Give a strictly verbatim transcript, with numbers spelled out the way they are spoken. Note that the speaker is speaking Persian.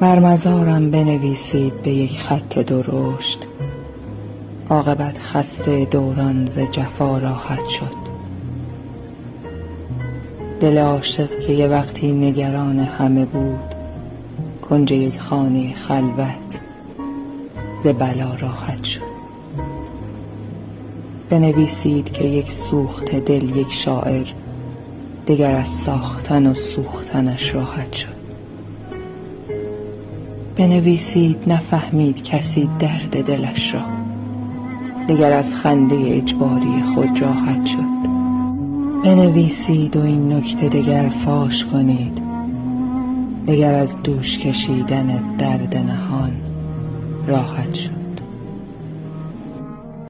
بر مزارم بنویسید به یک خط درشت، عاقبت خسته دوران ز جفا راحت شد. دل عاشق که یه وقتی نگران همه بود، کنج یک خانه خلوت ز بلا راحت شد. بنویسید که یک سوخته دل یک شاعر، دگر از ساختن و سوختنش راحت شد. بنویسید نفهمید کسی درد دلش را، دگر از خنده اجباری خود راحت شد. بنویسید و این نکته دگر فاش کنید، دگر از دوش کشیدن درد نهان راحت شد.